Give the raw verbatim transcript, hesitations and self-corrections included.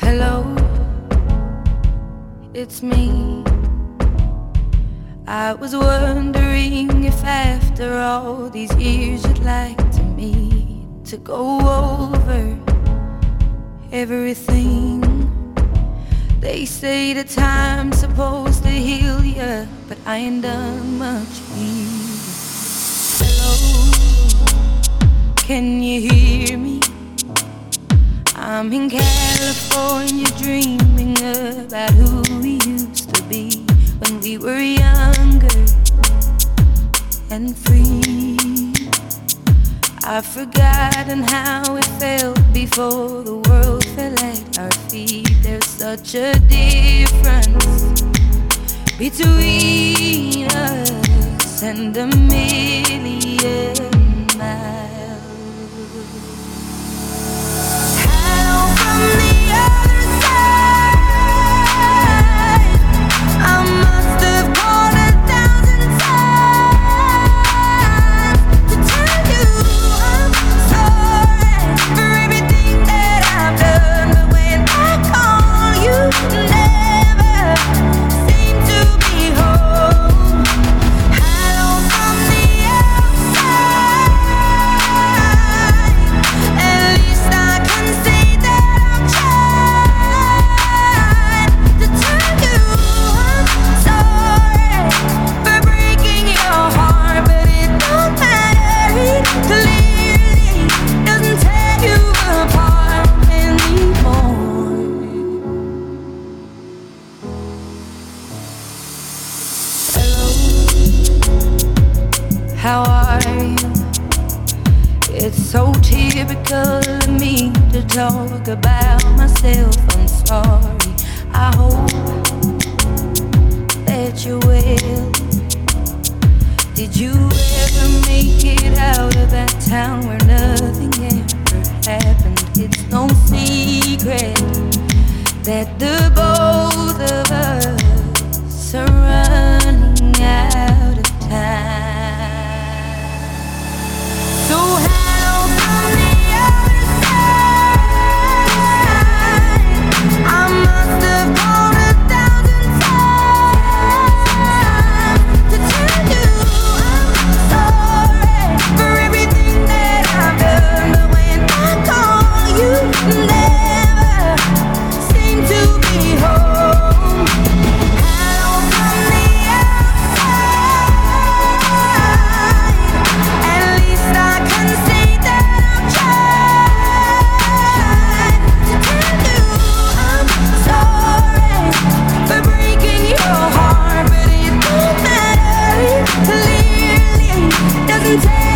Hello, it's me. I was wondering if after all these years you'd like to meet to go over everything. They say the time's supposed to heal ya, but I ain't done much healing. Hello, can you hear me? I'm in California dreaming about who we used to be when we were younger and free. I've forgotten how it felt before the world fell at our feet. There's such a difference between us and a million miles. Hello from the other side. I must have called a thousand times to tell you I'm sorry for everything that I've done. But when I call, you never seem to be home. Hello from the outside. At least I can say that I've tried to tell you I'm sorry for breaking your heart, but it don't matter. It clearly doesn't tear you apart anymore. Hello, how are you? It's so typical of me to talk about myself. I'm sorry. I hope that you're well. Did you ever make it out of that town where nothing ever happened? It's no secret that the both of us are running out of time. So hello from the other side. I must have called a thousand times to tell you I'm sorry for everything that I've done. But when I call, you never seem to be home. Hello from the outside. At least I can say that I've tried to tell you I'm sorry for breaking your heart, but it don't matter. It clearly doesn't take